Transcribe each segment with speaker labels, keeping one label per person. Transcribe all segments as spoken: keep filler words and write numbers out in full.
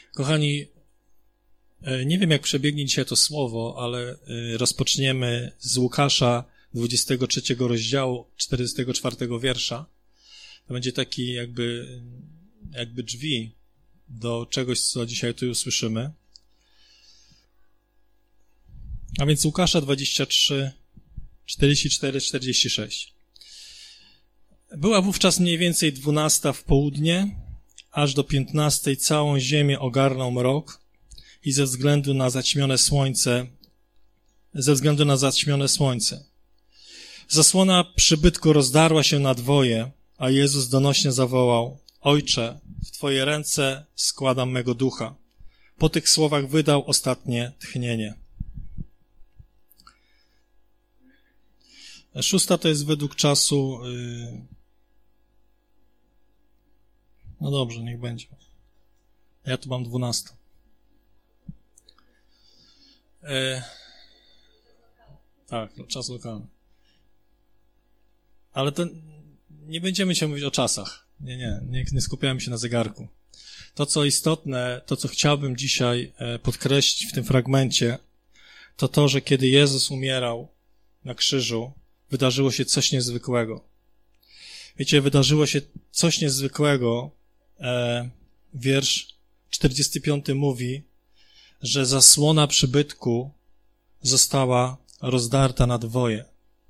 Speaker 1: Kochani, nie wiem, jak przebiegnie dzisiaj to słowo, ale rozpoczniemy z Łukasza dwudziestego trzeciego rozdziału, czterdziestego czwartego wiersza. To będzie taki jakby, jakby drzwi do czegoś, co dzisiaj tu usłyszymy. A więc Łukasza dwadzieścia trzy, czterdzieści cztery, czterdzieści sześć. Była wówczas mniej więcej dwunasta w południe, aż do piętnastej całą ziemię ogarnął mrok i ze względu na zaćmione słońce, ze względu na zaćmione słońce. Zasłona przybytku rozdarła się na dwoje, a Jezus donośnie zawołał: Ojcze, w Twoje ręce składam mego ducha. Po tych słowach wydał ostatnie tchnienie. Szósta to jest według czasu... Yy... No dobrze, niech będzie. Ja tu mam dwunastą. Yy... Tak, czas lokalny. Ale to nie będziemy dzisiaj mówić o czasach. Nie, nie, nie, nie skupiamy się na zegarku. To, co istotne, to, co chciałbym dzisiaj podkreślić w tym fragmencie, to to, że kiedy Jezus umierał na krzyżu, wydarzyło się coś niezwykłego. Wiecie, wydarzyło się coś niezwykłego. E, wiersz czterdziesty piąty mówi, że zasłona przybytku została rozdarta na dwoje.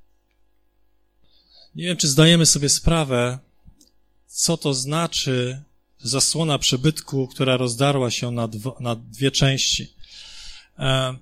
Speaker 1: Nie wiem, czy zdajemy sobie sprawę, co to znaczy zasłona przybytku, która rozdarła się na, dwo, na dwie części. E,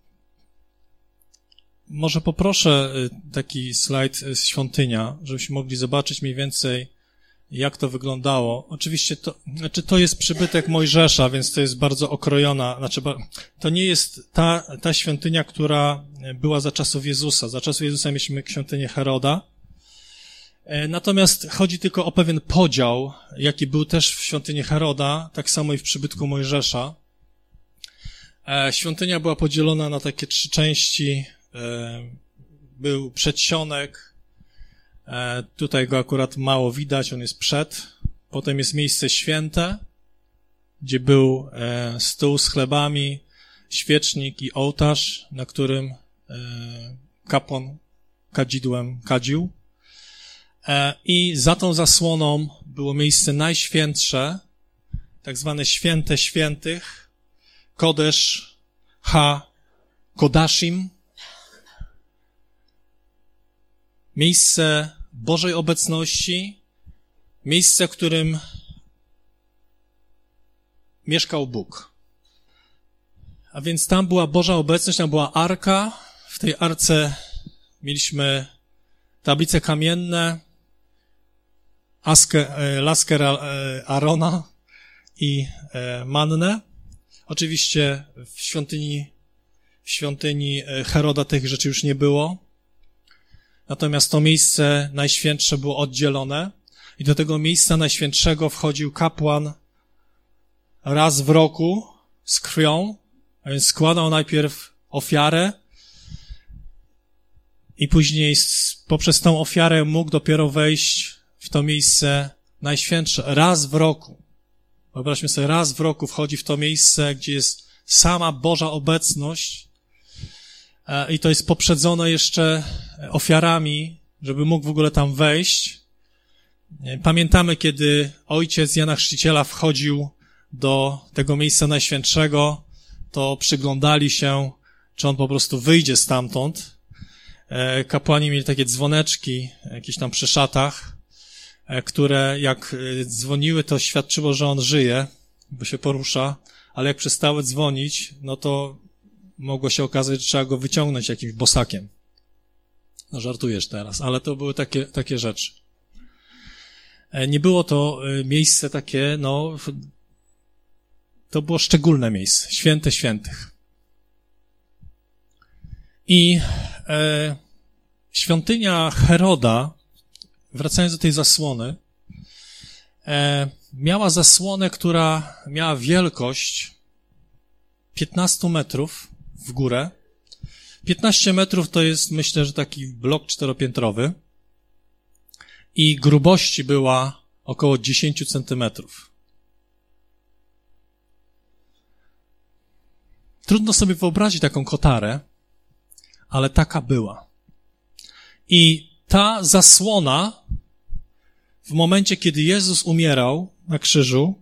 Speaker 1: może poproszę taki slajd z świątynia, żebyśmy mogli zobaczyć mniej więcej, jak to wyglądało. Oczywiście to, znaczy to jest przybytek Mojżesza, więc to jest bardzo okrojona, znaczy to nie jest ta, ta świątynia, która była za czasów Jezusa. Za czasów Jezusa mieliśmy świątynię Heroda. Natomiast chodzi tylko o pewien podział, jaki był też w świątyni Heroda, tak samo i w przybytku Mojżesza. Świątynia była podzielona na takie trzy części. Był przedsionek, tutaj go akurat mało widać, on jest przed. Potem jest miejsce święte, gdzie był stół z chlebami, świecznik i ołtarz, na którym kapłan kadzidłem kadził. I za tą zasłoną było miejsce najświętsze, tak zwane święte świętych, Kodesz ha Kodashim, miejsce Bożej obecności, miejsce, w którym mieszkał Bóg. A więc tam była Boża obecność, tam była arka, w tej arce mieliśmy tablice kamienne, Askę, laskę Arona i mannę. Oczywiście w świątyni, w świątyni Heroda tych rzeczy już nie było. Natomiast to miejsce najświętsze było oddzielone i do tego miejsca najświętszego wchodził kapłan raz w roku z krwią, a więc składał najpierw ofiarę i później poprzez tą ofiarę mógł dopiero wejść w to miejsce najświętsze. Raz w roku. Wyobraźmy sobie, raz w roku wchodzi w to miejsce, gdzie jest sama Boża obecność i to jest poprzedzone jeszcze ofiarami, żeby mógł w ogóle tam wejść. Pamiętamy, kiedy ojciec Jana Chrzciciela wchodził do tego miejsca najświętszego, to przyglądali się, czy on po prostu wyjdzie stamtąd. Kapłani mieli takie dzwoneczki, jakieś tam przy szatach, które jak dzwoniły, to świadczyło, że on żyje, bo się porusza, ale jak przestały dzwonić, no to mogło się okazać, że trzeba go wyciągnąć jakimś bosakiem. No żartujesz teraz, ale to były takie, takie rzeczy. Nie było to miejsce takie, no, to było szczególne miejsce, święte świętych. I e, świątynia Heroda, wracając do tej zasłony, e, miała zasłonę, która miała wielkość piętnaście metrów w górę. piętnaście metrów to jest, myślę, że taki blok czteropiętrowy i grubości była około dziesięć centymetrów. Trudno sobie wyobrazić taką kotarę, ale taka była. I ta zasłona w momencie, kiedy Jezus umierał na krzyżu,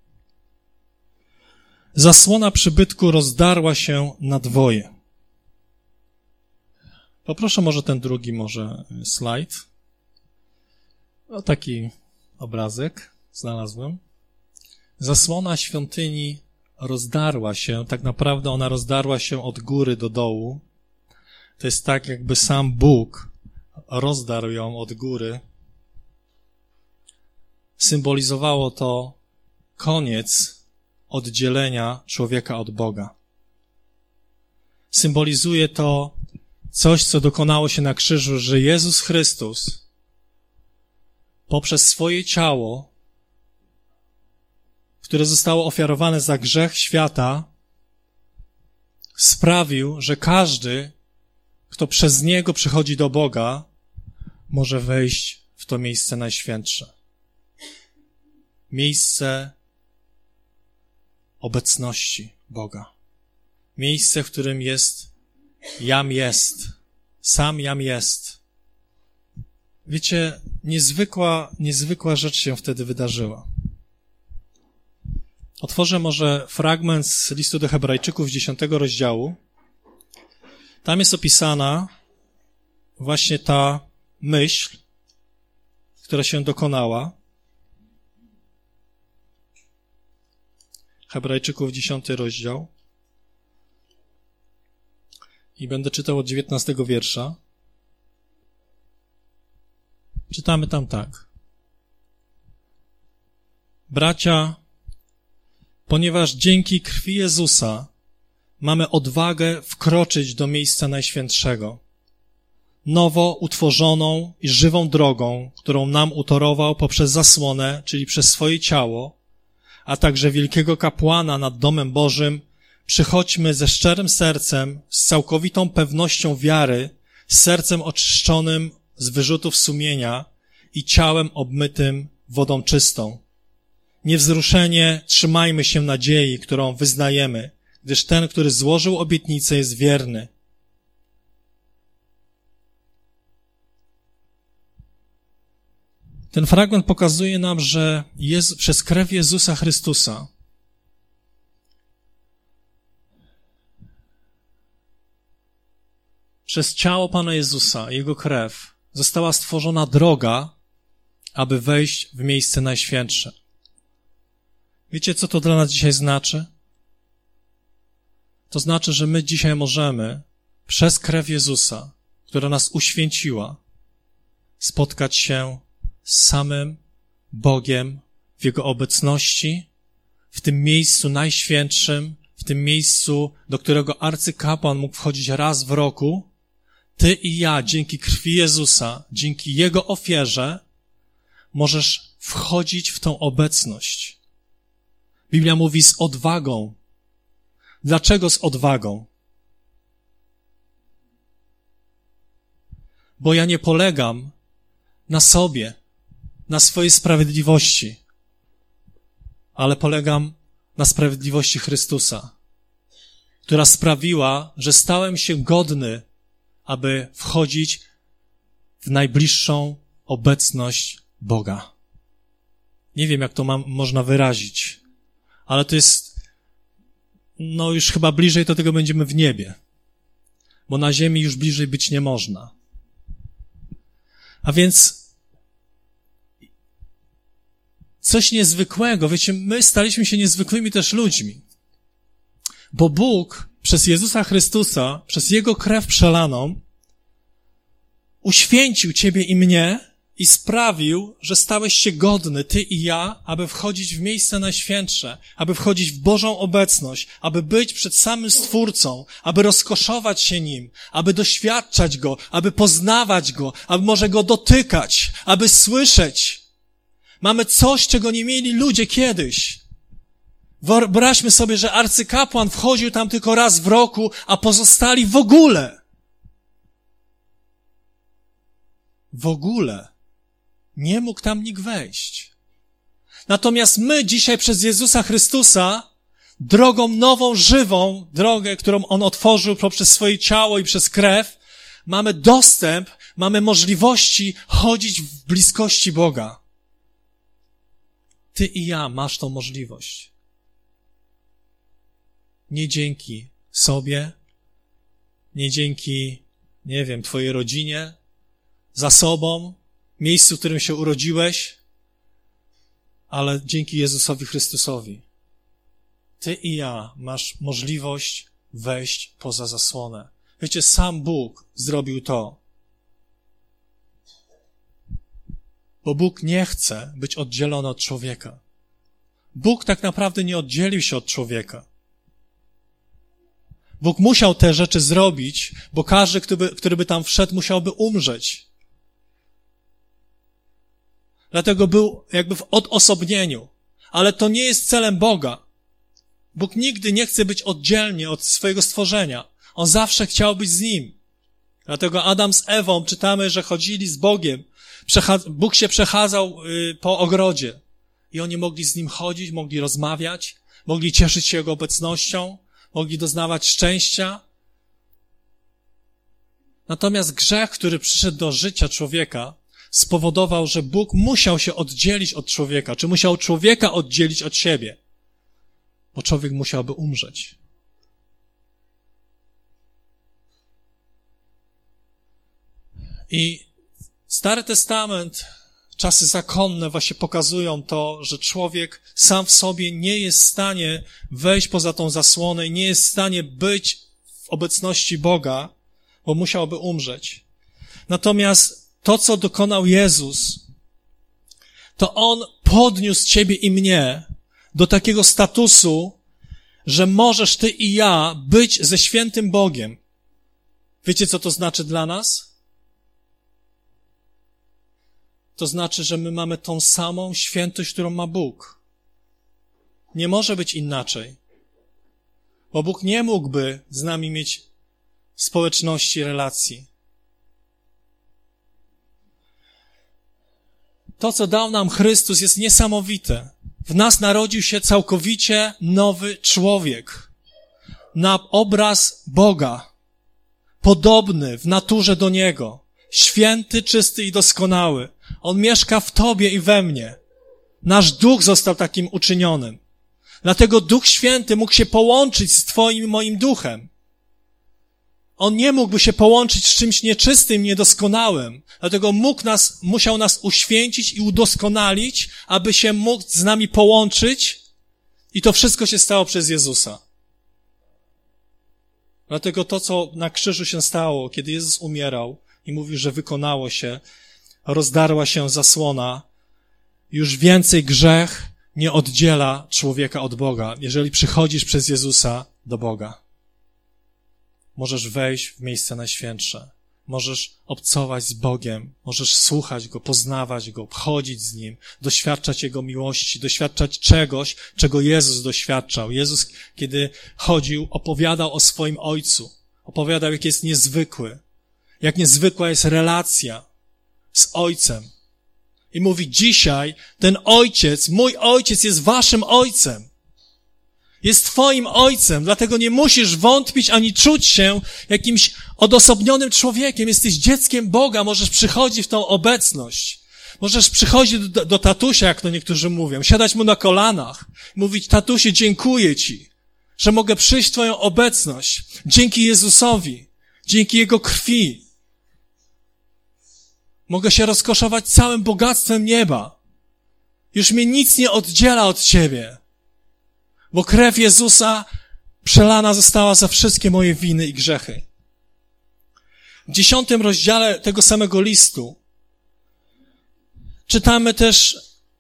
Speaker 1: zasłona przybytku rozdarła się na dwoje. Poproszę może ten drugi może slajd. O, taki obrazek znalazłem. Zasłona świątyni rozdarła się, tak naprawdę ona rozdarła się od góry do dołu. To jest tak, jakby sam Bóg rozdarł ją od góry. Symbolizowało to koniec oddzielenia człowieka od Boga. Symbolizuje to coś, co dokonało się na krzyżu, że Jezus Chrystus poprzez swoje ciało, które zostało ofiarowane za grzech świata, sprawił, że każdy, kto przez Niego przychodzi do Boga, może wejść w to miejsce najświętsze. Miejsce obecności Boga. Miejsce, w którym jest Jam jest. Sam Jam jest. Wiecie, niezwykła, niezwykła rzecz się wtedy wydarzyła. Otworzę może fragment z listu do Hebrajczyków z dziesiątego rozdziału. Tam jest opisana właśnie ta myśl, która się dokonała. Hebrajczyków dziesiąty rozdział. I będę czytał od dziewiętnastego wiersza. Czytamy tam tak. Bracia, ponieważ dzięki krwi Jezusa mamy odwagę wkroczyć do miejsca najświętszego, nowo utworzoną i żywą drogą, którą nam utorował poprzez zasłonę, czyli przez swoje ciało, a także wielkiego kapłana nad domem Bożym, przychodźmy ze szczerym sercem, z całkowitą pewnością wiary, z sercem oczyszczonym z wyrzutów sumienia i ciałem obmytym wodą czystą. Niewzruszenie trzymajmy się nadziei, którą wyznajemy, gdyż ten, który złożył obietnicę, jest wierny. Ten fragment pokazuje nam, że Jezu, przez krew Jezusa Chrystusa przez ciało Pana Jezusa, Jego krew, została stworzona droga, aby wejść w miejsce najświętsze. Wiecie, co to dla nas dzisiaj znaczy? To znaczy, że my dzisiaj możemy przez krew Jezusa, która nas uświęciła, spotkać się z samym Bogiem w Jego obecności, w tym miejscu najświętszym, w tym miejscu, do którego arcykapłan mógł wchodzić raz w roku. Ty i ja, dzięki krwi Jezusa, dzięki Jego ofierze, możesz wchodzić w tą obecność. Biblia mówi z odwagą. Dlaczego z odwagą? Bo ja nie polegam na sobie, na swojej sprawiedliwości, ale polegam na sprawiedliwości Chrystusa, która sprawiła, że stałem się godny, aby wchodzić w najbliższą obecność Boga. Nie wiem, jak to mam, można wyrazić, ale to jest, no już chyba bliżej do tego będziemy w niebie, bo na ziemi już bliżej być nie można. A więc coś niezwykłego, wiecie, my staliśmy się niezwykłymi też ludźmi, bo Bóg przez Jezusa Chrystusa, przez Jego krew przelaną, uświęcił ciebie i mnie i sprawił, że stałeś się godny, ty i ja, aby wchodzić w miejsce najświętsze, aby wchodzić w Bożą obecność, aby być przed samym Stwórcą, aby rozkoszować się Nim, aby doświadczać Go, aby poznawać Go, aby może Go dotykać, aby słyszeć. Mamy coś, czego nie mieli ludzie kiedyś. Wyobraźmy sobie, że arcykapłan wchodził tam tylko raz w roku, a pozostali w ogóle. W ogóle nie mógł tam nikt wejść. Natomiast my dzisiaj przez Jezusa Chrystusa drogą nową, żywą, drogę, którą on otworzył poprzez swoje ciało i przez krew, mamy dostęp, mamy możliwości chodzić w bliskości Boga. Ty i ja masz tą możliwość. Nie dzięki sobie, nie dzięki, nie wiem, twojej rodzinie, zasobom, miejscu, w którym się urodziłeś, ale dzięki Jezusowi Chrystusowi. Ty i ja masz możliwość wejść poza zasłonę. Wiecie, sam Bóg zrobił to. Bo Bóg nie chce być oddzielony od człowieka. Bóg tak naprawdę nie oddzielił się od człowieka. Bóg musiał te rzeczy zrobić, bo każdy, który by, który by tam wszedł, musiałby umrzeć. Dlatego był jakby w odosobnieniu. Ale to nie jest celem Boga. Bóg nigdy nie chce być oddzielnie od swojego stworzenia. On zawsze chciał być z nim. Dlatego Adam z Ewą, czytamy, że chodzili z Bogiem. Bóg się przechadzał po ogrodzie. I oni mogli z nim chodzić, mogli rozmawiać, mogli cieszyć się Jego obecnością, mogli doznawać szczęścia. Natomiast grzech, który przyszedł do życia człowieka, spowodował, że Bóg musiał się oddzielić od człowieka, czy musiał człowieka oddzielić od siebie, bo człowiek musiałby umrzeć. I Stary Testament, czasy zakonne właśnie pokazują to, że człowiek sam w sobie nie jest w stanie wejść poza tą zasłonę i nie jest w stanie być w obecności Boga, bo musiałby umrzeć. Natomiast to, co dokonał Jezus, to On podniósł ciebie i mnie do takiego statusu, że możesz ty i ja być ze świętym Bogiem. Wiecie, co to znaczy dla nas? To znaczy, że my mamy tą samą świętość, którą ma Bóg. Nie może być inaczej. Bo Bóg nie mógłby z nami mieć społeczności, relacji. To, co dał nam Chrystus, jest niesamowite. W nas narodził się całkowicie nowy człowiek. Na obraz Boga. Podobny w naturze do Niego. Święty, czysty i doskonały. On mieszka w tobie i we mnie. Nasz duch został takim uczynionym. Dlatego Duch Święty mógł się połączyć z twoim i moim duchem. On nie mógłby się połączyć z czymś nieczystym, niedoskonałym. Dlatego mógł nas, musiał nas uświęcić i udoskonalić, aby się mógł z nami połączyć. I to wszystko się stało przez Jezusa. Dlatego to, co na krzyżu się stało, kiedy Jezus umierał i mówił, że wykonało się, rozdarła się zasłona, już więcej grzech nie oddziela człowieka od Boga, jeżeli przychodzisz przez Jezusa do Boga. Możesz wejść w miejsce najświętsze. Możesz obcować z Bogiem. Możesz słuchać Go, poznawać Go, chodzić z Nim, doświadczać Jego miłości, doświadczać czegoś, czego Jezus doświadczał. Jezus, kiedy chodził, opowiadał o swoim Ojcu. Opowiadał, jak jest niezwykły. Jak niezwykła jest relacja z Ojcem. I mówi, dzisiaj ten Ojciec, mój Ojciec jest waszym Ojcem. Jest twoim Ojcem, dlatego nie musisz wątpić ani czuć się jakimś odosobnionym człowiekiem. Jesteś dzieckiem Boga, możesz przychodzić w tą obecność. Możesz przychodzić do, do tatusia, jak to niektórzy mówią, siadać mu na kolanach, mówić, tatusiu, dziękuję ci, że mogę przyjść w twoją obecność. Dzięki Jezusowi, dzięki Jego krwi. Mogę się rozkoszować całym bogactwem nieba. Już mnie nic nie oddziela od ciebie. Bo krew Jezusa przelana została za wszystkie moje winy i grzechy. W dziesiątym rozdziale tego samego listu czytamy też,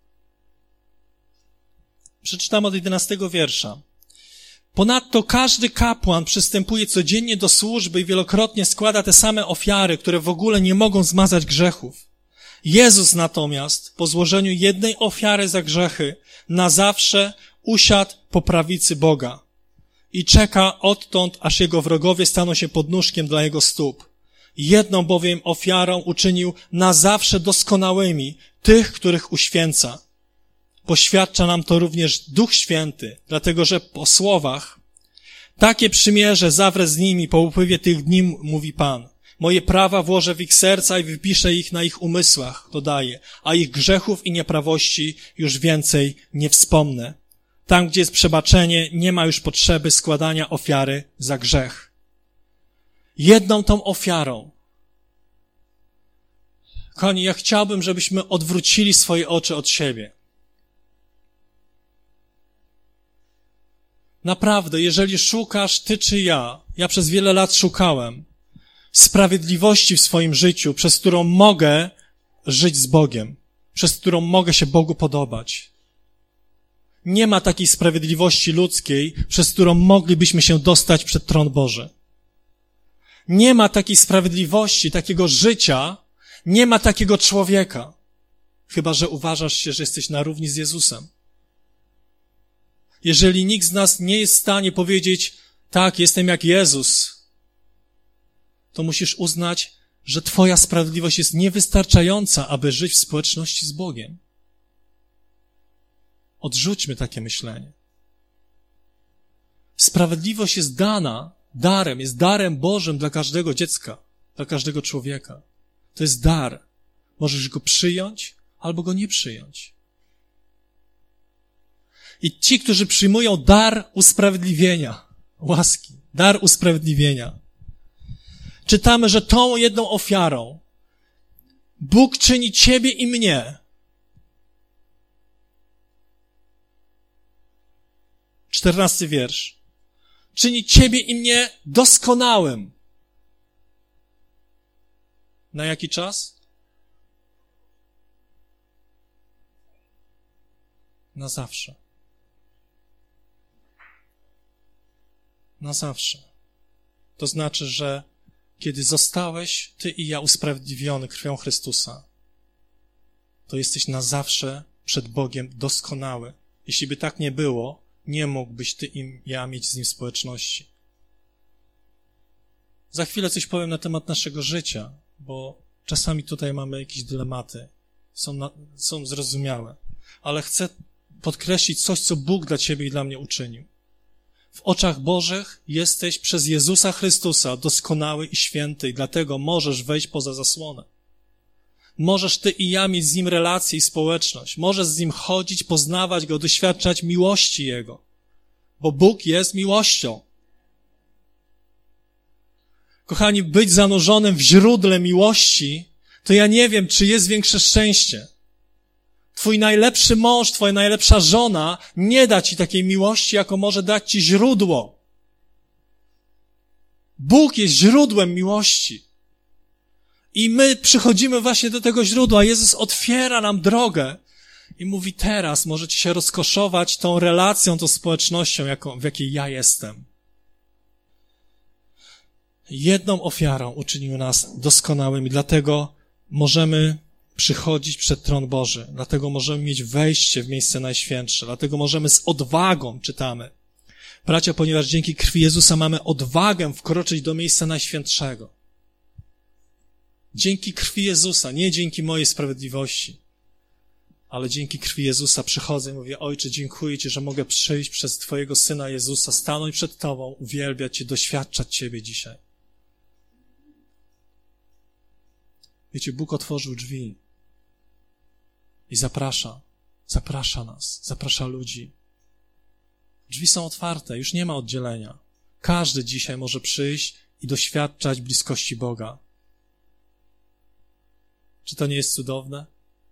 Speaker 1: przeczytam od jedenastego wiersza. Ponadto każdy kapłan przystępuje codziennie do służby i wielokrotnie składa te same ofiary, które w ogóle nie mogą zmazać grzechów. Jezus natomiast po złożeniu jednej ofiary za grzechy na zawsze usiadł po prawicy Boga i czeka odtąd, aż Jego wrogowie staną się podnóżkiem dla Jego stóp. Jedną bowiem ofiarą uczynił na zawsze doskonałymi tych, których uświęca. Poświadcza nam to również Duch Święty, dlatego że po słowach takie przymierze zawrę z nimi po upływie tych dni, mówi Pan. Moje prawa włożę w ich serca i wypiszę ich na ich umysłach, dodaje, a ich grzechów i nieprawości już więcej nie wspomnę. Tam, gdzie jest przebaczenie, nie ma już potrzeby składania ofiary za grzech. Jedną tą ofiarą. Kochani, ja chciałbym, żebyśmy odwrócili swoje oczy od siebie. Naprawdę, jeżeli szukasz ty czy ja, ja przez wiele lat szukałem sprawiedliwości w swoim życiu, przez którą mogę żyć z Bogiem, przez którą mogę się Bogu podobać. Nie ma takiej sprawiedliwości ludzkiej, przez którą moglibyśmy się dostać przed tron Boży. Nie ma takiej sprawiedliwości, takiego życia, nie ma takiego człowieka, chyba że uważasz się, że jesteś na równi z Jezusem. Jeżeli nikt z nas nie jest w stanie powiedzieć, tak, jestem jak Jezus, to musisz uznać, że twoja sprawiedliwość jest niewystarczająca, aby żyć w społeczności z Bogiem. Odrzućmy takie myślenie. Sprawiedliwość jest dana, darem, jest darem Bożym dla każdego dziecka, dla każdego człowieka. To jest dar. Możesz go przyjąć albo go nie przyjąć. I ci, którzy przyjmują dar usprawiedliwienia, łaski, dar usprawiedliwienia, czytamy, że tą jedną ofiarą Bóg czyni ciebie i mnie. Czternasty wiersz. Czyni ciebie i mnie doskonałym. Na jaki czas? Na zawsze. Na zawsze. To znaczy, że kiedy zostałeś ty i ja usprawiedliwiony krwią Chrystusa, to jesteś na zawsze przed Bogiem doskonały. Jeśli by tak nie było, nie mógłbyś ty i ja mieć z Nim społeczności. Za chwilę coś powiem na temat naszego życia, bo czasami tutaj mamy jakieś dylematy. Są, na, są zrozumiałe. Ale chcę podkreślić coś, co Bóg dla ciebie i dla mnie uczynił. W oczach Bożych jesteś przez Jezusa Chrystusa doskonały i święty i dlatego możesz wejść poza zasłonę. Możesz ty i ja mieć z Nim relację i społeczność. Możesz z Nim chodzić, poznawać Go, doświadczać miłości Jego. Bo Bóg jest miłością. Kochani, być zanurzonym w źródle miłości, to ja nie wiem, czy jest większe szczęście. Twój najlepszy mąż, twoja najlepsza żona nie da ci takiej miłości, jaką może dać ci źródło. Bóg jest źródłem miłości. I my przychodzimy właśnie do tego źródła. Jezus otwiera nam drogę i mówi, teraz możecie się rozkoszować tą relacją, tą społecznością, jaką, w jakiej ja jestem. Jedną ofiarą uczynił nas doskonałymi, dlatego możemy przychodzić przed tron Boży, dlatego możemy mieć wejście w miejsce najświętsze, dlatego możemy z odwagą, czytamy, bracia, ponieważ dzięki krwi Jezusa mamy odwagę wkroczyć do miejsca najświętszego. Dzięki krwi Jezusa, nie dzięki mojej sprawiedliwości, ale dzięki krwi Jezusa przychodzę i mówię, Ojcze, dziękuję Ci, że mogę przyjść przez Twojego Syna Jezusa, stanąć przed Tobą, uwielbiać Cię, doświadczać Ciebie dzisiaj. Wiecie, Bóg otworzył drzwi i zaprasza, zaprasza nas, zaprasza ludzi. Drzwi są otwarte, już nie ma oddzielenia. Każdy dzisiaj może przyjść i doświadczać bliskości Boga. Czy to nie jest cudowne?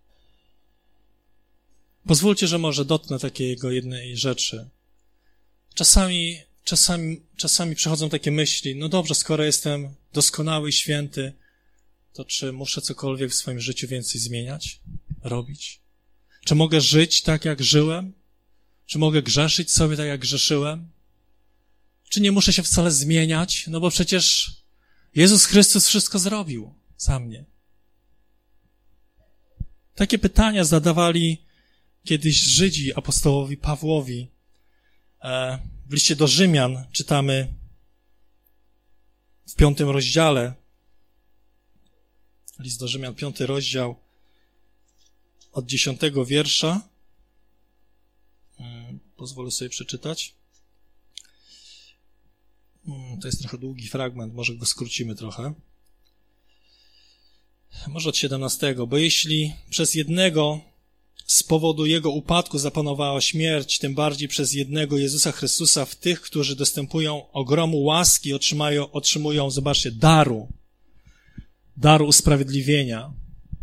Speaker 1: Pozwólcie, że może dotknę takiego jednej rzeczy. Czasami, czasami, czasami przychodzą takie myśli, no dobrze, skoro jestem doskonały i święty, to czy muszę cokolwiek w swoim życiu więcej zmieniać, robić? Czy mogę żyć tak, jak żyłem? Czy mogę grzeszyć sobie tak, jak grzeszyłem? Czy nie muszę się wcale zmieniać? No bo przecież Jezus Chrystus wszystko zrobił za mnie. Takie pytania zadawali kiedyś Żydzi apostołowi Pawłowi. W liście do Rzymian czytamy w piątym rozdziale, list do Rzymian, piąty rozdział, od dziesiątego wiersza. pozwolę sobie przeczytać. To jest trochę długi fragment, może go skrócimy trochę. Może od siedemnastego. Bo jeśli przez jednego z powodu jego upadku zapanowała śmierć, tym bardziej przez jednego Jezusa Chrystusa w tych, którzy dostępują ogromu łaski, otrzymają, otrzymują, zobaczcie, daru, daru usprawiedliwienia.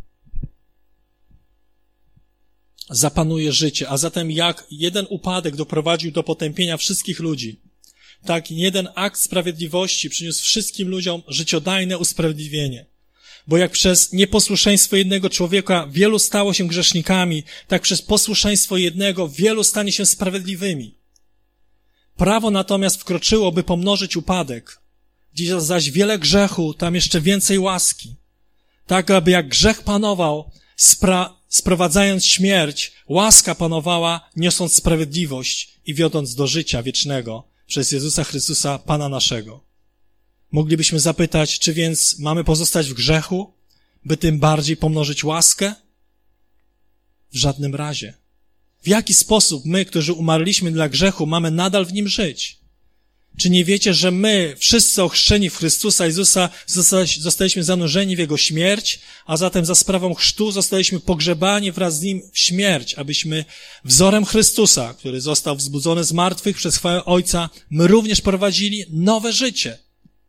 Speaker 1: Zapanuje życie, a zatem jak jeden upadek doprowadził do potępienia wszystkich ludzi, tak jeden akt sprawiedliwości przyniósł wszystkim ludziom życiodajne usprawiedliwienie. Bo jak przez nieposłuszeństwo jednego człowieka wielu stało się grzesznikami, tak przez posłuszeństwo jednego wielu stanie się sprawiedliwymi. Prawo natomiast wkroczyło, by pomnożyć upadek. Gdzie zaś wiele grzechu, tam jeszcze więcej łaski. Tak, aby jak grzech panował, spra- sprowadzając śmierć, łaska panowała, niosąc sprawiedliwość i wiodąc do życia wiecznego przez Jezusa Chrystusa, Pana naszego. Moglibyśmy zapytać, czy więc mamy pozostać w grzechu, by tym bardziej pomnożyć łaskę? W żadnym razie. W jaki sposób my, którzy umarliśmy dla grzechu, mamy nadal w nim żyć? Czy nie wiecie, że my, wszyscy ochrzczeni w Chrystusa Jezusa, zostaliśmy zanurzeni w Jego śmierć, a zatem za sprawą chrztu zostaliśmy pogrzebani wraz z Nim w śmierć, abyśmy wzorem Chrystusa, który został wzbudzony z martwych przez chwałę Ojca, my również prowadzili nowe życie.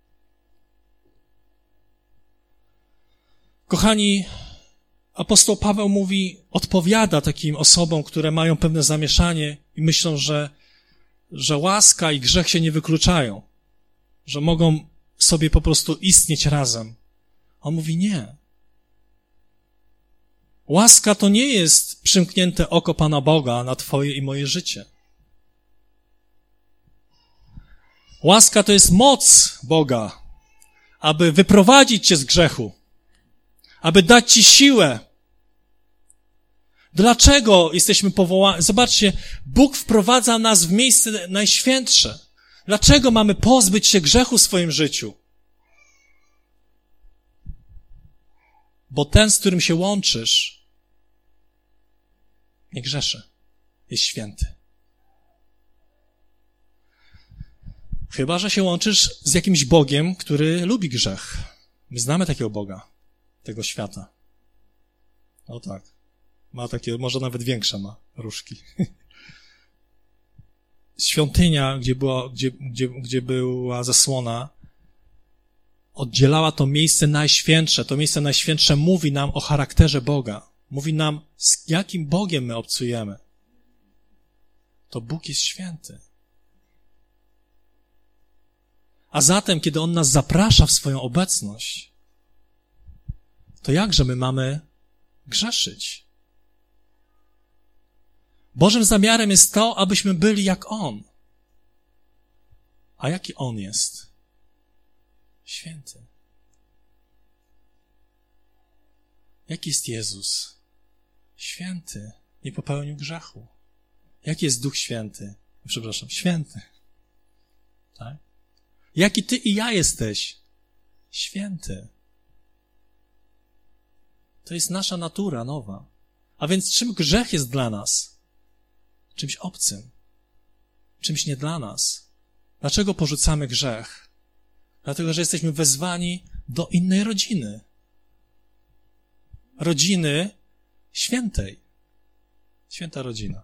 Speaker 1: Kochani, apostoł Paweł mówi, odpowiada takim osobom, które mają pewne zamieszanie i myślą, że, że łaska i grzech się nie wykluczają, że mogą sobie po prostu istnieć razem. On mówi nie. Łaska to nie jest przymknięte oko Pana Boga na twoje i moje życie. Łaska to jest moc Boga, aby wyprowadzić cię z grzechu, aby dać ci siłę. Dlaczego jesteśmy powołani? Zobaczcie, Bóg wprowadza nas w miejsce najświętsze. Dlaczego mamy pozbyć się grzechu w swoim życiu? Bo ten, z którym się łączysz, nie grzeszy, jest święty. Chyba że się łączysz z jakimś Bogiem, który lubi grzech. My znamy takiego Boga, tego świata. No tak. Ma takie, może nawet większe ma różki. Świątynia, gdzie była, gdzie, gdzie, gdzie była zasłona, oddzielała to miejsce najświętsze. To miejsce najświętsze mówi nam o charakterze Boga. Mówi nam, z jakim Bogiem my obcujemy. To Bóg jest święty. A zatem, kiedy On nas zaprasza w swoją obecność, to jakże my mamy grzeszyć? Bożym zamiarem jest to, abyśmy byli jak On. A jaki On jest? Święty. Jaki jest Jezus? Święty. Nie popełnił grzechu. Jaki jest Duch Święty? Przepraszam, święty. Tak? Jaki ty i ja jesteś? Święty. To jest nasza natura nowa. A więc czym grzech jest dla nas? Czymś obcym. Czymś nie dla nas. Dlaczego porzucamy grzech? Dlatego, że jesteśmy wezwani do innej rodziny. Rodziny świętej. Święta rodzina.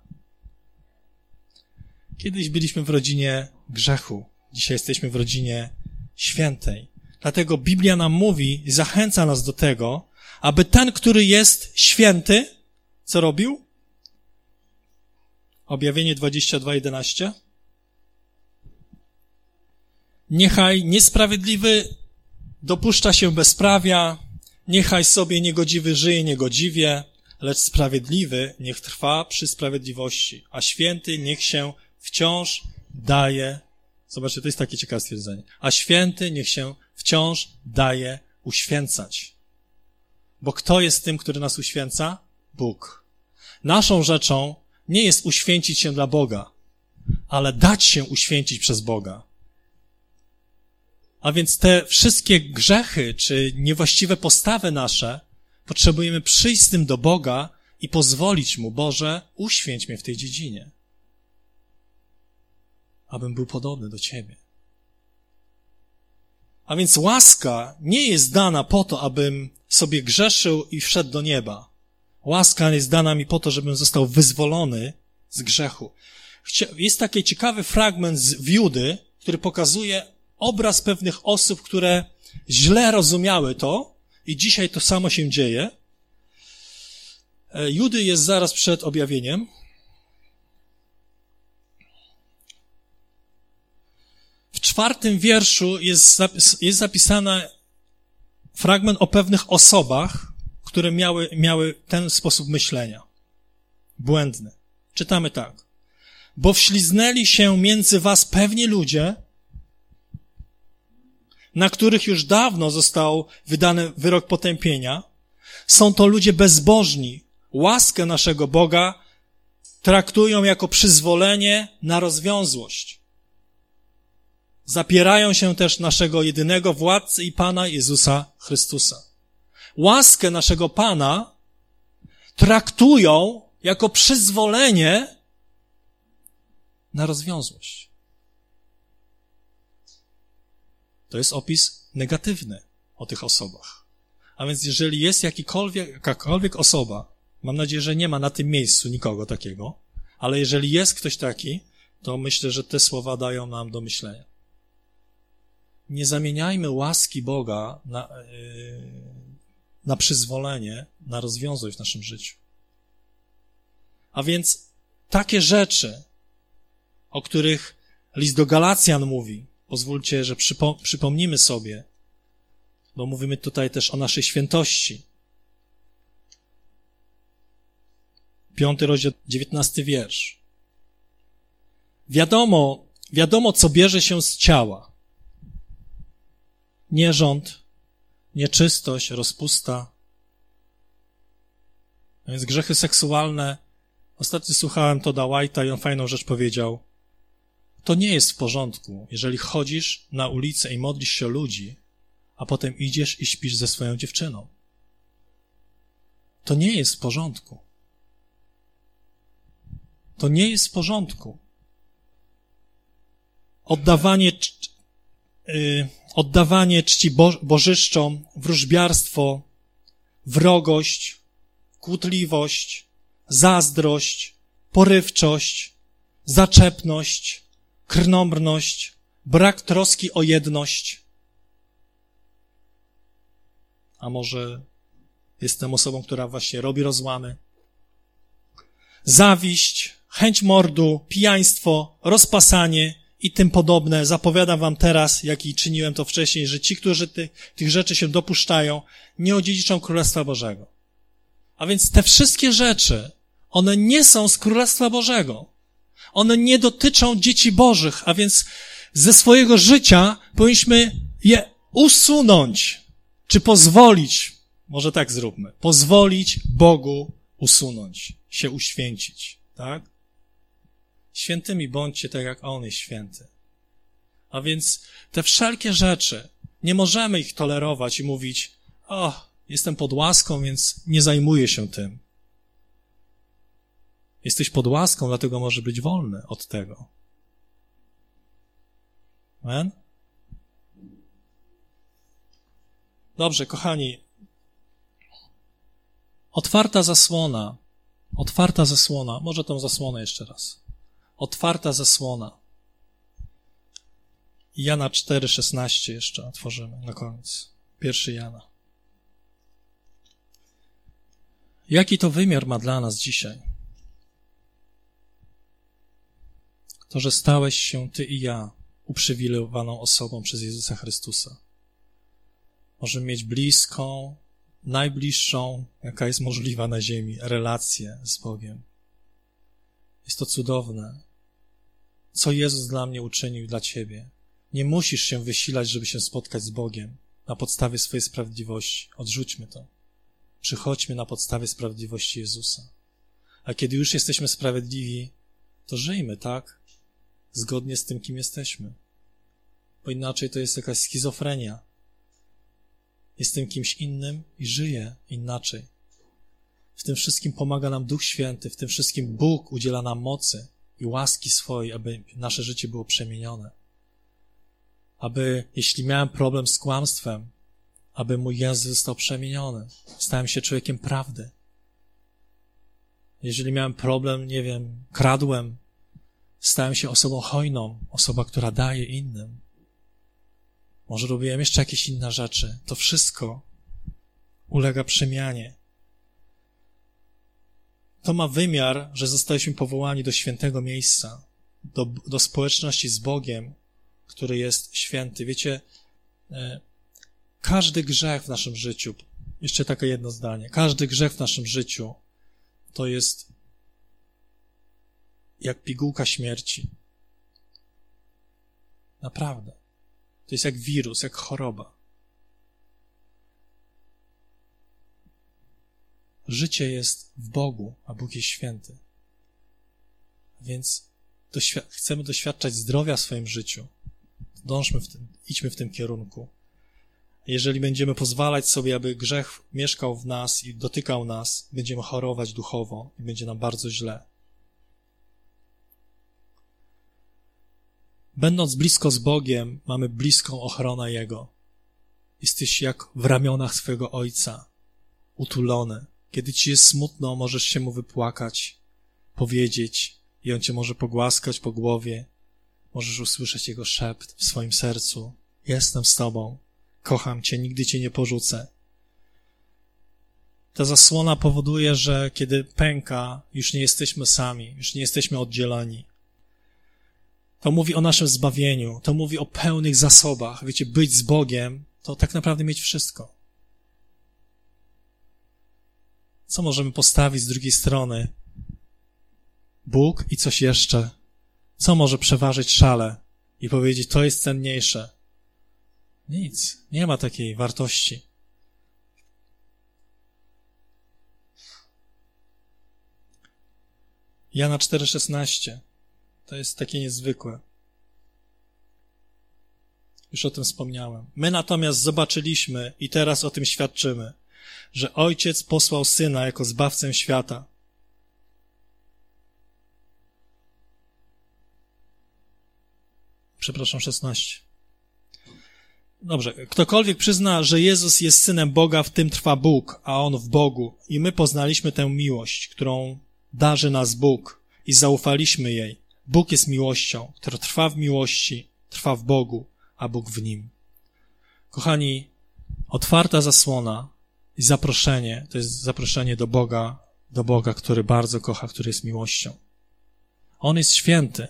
Speaker 1: Kiedyś byliśmy w rodzinie grzechu. Dzisiaj jesteśmy w rodzinie świętej. Dlatego Biblia nam mówi i zachęca nas do tego, aby ten, który jest święty, co robił? Objawienie dwadzieścia dwa jedenaście. Niechaj niesprawiedliwy dopuszcza się bezprawia, niechaj sobie niegodziwy żyje niegodziwie, lecz sprawiedliwy niech trwa przy sprawiedliwości, a święty niech się wciąż daje. Zobaczcie, to jest takie ciekawe stwierdzenie. A święty niech się wciąż daje uświęcać. Bo kto jest tym, który nas uświęca? Bóg. Naszą rzeczą nie jest uświęcić się dla Boga, ale dać się uświęcić przez Boga. A więc te wszystkie grzechy, czy niewłaściwe postawy nasze, potrzebujemy przyjść z tym do Boga i pozwolić Mu, Boże, uświęć mnie w tej dziedzinie. abym był podobny do Ciebie. A więc łaska nie jest dana po to, abym sobie grzeszył i wszedł do nieba. Łaska jest dana mi po to, żebym został wyzwolony z grzechu. Jest taki ciekawy fragment z Judy, który pokazuje obraz pewnych osób, które źle rozumiały to i dzisiaj to samo się dzieje. Judy jest zaraz przed objawieniem. W czwartym wierszu jest, zapis, jest zapisany fragment o pewnych osobach, które miały, miały ten sposób myślenia. Błędny. Czytamy tak. Bo wśliznęli się między was pewni ludzie, na których już dawno został wydany wyrok potępienia. Są to ludzie bezbożni. Łaskę naszego Boga traktują jako przyzwolenie na rozwiązłość. Zapierają się też naszego jedynego władcy i Pana Jezusa Chrystusa. Łaskę naszego Pana traktują jako przyzwolenie na rozwiązłość. To jest opis negatywny o tych osobach. A więc jeżeli jest jakikolwiek, jakakolwiek osoba, mam nadzieję, że nie ma na tym miejscu nikogo takiego, ale jeżeli jest ktoś taki, to myślę, że te słowa dają nam do myślenia. Nie zamieniajmy łaski Boga na, yy, na przyzwolenie, na rozwiązłość w naszym życiu. A więc takie rzeczy, o których list do Galacjan mówi, pozwólcie, że przypo, przypomnimy sobie, bo mówimy tutaj też o naszej świętości. Piąty rozdział, dziewiętnasty wiersz. Wiadomo, wiadomo, co bierze się z ciała. Nierząd, nieczystość, rozpusta. A więc grzechy seksualne. Ostatnio słuchałem Toda White'a i on fajną rzecz powiedział. To nie jest w porządku, jeżeli chodzisz na ulicę i modlisz się o ludzi, a potem idziesz i śpisz ze swoją dziewczyną. To nie jest w porządku. To nie jest w porządku. Oddawanie, yy, oddawanie czci bo, bożyszczom, wróżbiarstwo, wrogość, kłótliwość, zazdrość, porywczość, zaczepność, krnąbrność, brak troski o jedność. A może jestem osobą, która właśnie robi rozłamy. Zawiść, chęć mordu, pijaństwo, rozpasanie i tym podobne. Zapowiadam wam teraz, jak i czyniłem to wcześniej, że ci, którzy ty, tych rzeczy się dopuszczają, nie odziedziczą Królestwa Bożego. A więc te wszystkie rzeczy, one nie są z Królestwa Bożego. One nie dotyczą dzieci Bożych, a więc ze swojego życia powinniśmy je usunąć, czy pozwolić, może tak zróbmy, pozwolić Bogu usunąć, się uświęcić, tak? Świętymi bądźcie tak, jak On jest święty. A więc te wszelkie rzeczy, nie możemy ich tolerować i mówić, o, jestem pod łaską, więc nie zajmuję się tym. Jesteś pod łaską, dlatego może być wolny od tego. Amen? Dobrze, kochani. Otwarta zasłona. Otwarta zasłona. Może tą zasłonę jeszcze raz. Otwarta zasłona. Jana cztery szesnaście jeszcze otworzymy na koniec. Pierwszy Jana. Jaki to wymiar ma dla nas dzisiaj? To, że stałeś się ty i ja uprzywilejowaną osobą przez Jezusa Chrystusa. Możemy mieć bliską, najbliższą, jaka jest możliwa na ziemi, relację z Bogiem. Jest to cudowne. Co Jezus dla mnie uczynił i dla ciebie. Nie musisz się wysilać, żeby się spotkać z Bogiem na podstawie swojej sprawiedliwości. Odrzućmy to. Przychodźmy na podstawie sprawiedliwości Jezusa. A kiedy już jesteśmy sprawiedliwi, to żyjmy, tak? Zgodnie z tym, kim jesteśmy. Bo inaczej to jest jakaś schizofrenia. Jestem kimś innym i żyję inaczej. W tym wszystkim pomaga nam Duch Święty, w tym wszystkim Bóg udziela nam mocy, i łaski swojej, aby nasze życie było przemienione. Aby, jeśli miałem problem z kłamstwem, aby mój język został przemieniony. Stałem się człowiekiem prawdy. Jeżeli miałem problem, nie wiem, kradłem, stałem się osobą hojną, osobą, która daje innym. Może robiłem jeszcze jakieś inne rzeczy. To wszystko ulega przemianie. To ma wymiar, że zostaliśmy powołani do świętego miejsca, do, do społeczności z Bogiem, który jest święty. Wiecie, e, każdy grzech w naszym życiu, jeszcze takie jedno zdanie, każdy grzech w naszym życiu to jest jak pigułka śmierci. Naprawdę. To jest jak wirus, jak choroba. Życie jest w Bogu, a Bóg jest święty. Więc doświ- chcemy doświadczać zdrowia w swoim życiu. Dążmy w tym, idźmy w tym kierunku. Jeżeli będziemy pozwalać sobie, aby grzech mieszkał w nas i dotykał nas, będziemy chorować duchowo i będzie nam bardzo źle. Będąc blisko z Bogiem, mamy bliską ochronę Jego. Jesteś jak w ramionach swojego Ojca, utulony. Kiedy ci jest smutno, możesz się Mu wypłakać, powiedzieć i On cię może pogłaskać po głowie. Możesz usłyszeć Jego szept w swoim sercu. Jestem z Tobą, kocham Cię, nigdy Cię nie porzucę. Ta zasłona powoduje, że kiedy pęka, już nie jesteśmy sami, już nie jesteśmy oddzieleni. To mówi o naszym zbawieniu, to mówi o pełnych zasobach. Wiecie, być z Bogiem, to tak naprawdę mieć wszystko. Co możemy postawić z drugiej strony? Bóg i coś jeszcze. Co może przeważyć szale i powiedzieć, to jest cenniejsze? Nic, nie ma takiej wartości. Jana cztery szesnaście. To jest takie niezwykłe. Już o tym wspomniałem. My natomiast zobaczyliśmy i teraz o tym świadczymy, że Ojciec posłał Syna jako zbawcę świata. Przepraszam, szesnaście. Dobrze. Ktokolwiek przyzna, że Jezus jest Synem Boga, w tym trwa Bóg, a On w Bogu. I my poznaliśmy tę miłość, którą darzy nas Bóg i zaufaliśmy jej. Bóg jest miłością, która trwa w miłości, trwa w Bogu, a Bóg w Nim. Kochani, otwarta zasłona i zaproszenie, to jest zaproszenie do Boga, do Boga, który bardzo kocha, który jest miłością. On jest święty.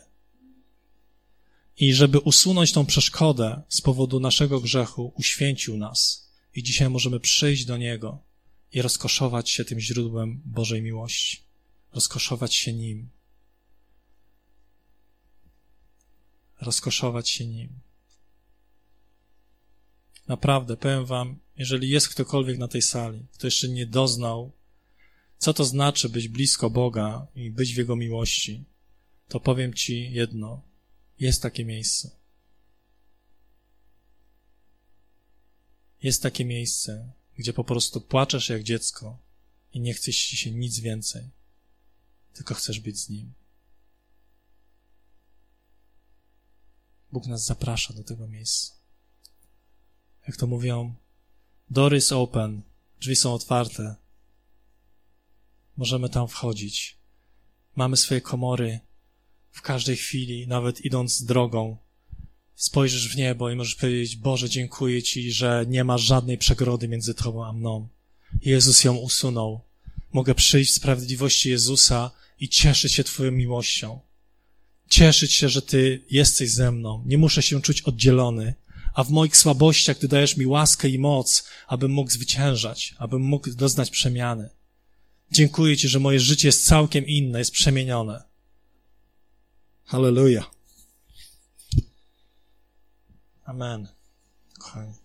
Speaker 1: I żeby usunąć tą przeszkodę z powodu naszego grzechu, uświęcił nas. I dzisiaj możemy przyjść do Niego i rozkoszować się tym źródłem Bożej miłości. Rozkoszować się Nim. Rozkoszować się Nim. Naprawdę, powiem wam, jeżeli jest ktokolwiek na tej sali, kto jeszcze nie doznał, co to znaczy być blisko Boga i być w Jego miłości, to powiem ci jedno. Jest takie miejsce. Jest takie miejsce, gdzie po prostu płaczesz jak dziecko i nie chce ci się nic więcej, tylko chcesz być z Nim. Bóg nas zaprasza do tego miejsca. Jak to mówią, door is open, drzwi są otwarte. Możemy tam wchodzić. Mamy swoje komory. W każdej chwili, nawet idąc drogą, spojrzysz w niebo i możesz powiedzieć, Boże, dziękuję Ci, że nie ma żadnej przegrody między Tobą a mną. Jezus ją usunął. Mogę przyjść w sprawiedliwości Jezusa i cieszyć się Twoją miłością. Cieszyć się, że Ty jesteś ze mną. Nie muszę się czuć oddzielony. A w moich słabościach Ty dajesz mi łaskę i moc, abym mógł zwyciężać, abym mógł doznać przemiany. Dziękuję Ci, że moje życie jest całkiem inne, jest przemienione. Halleluja. Amen. Kochani.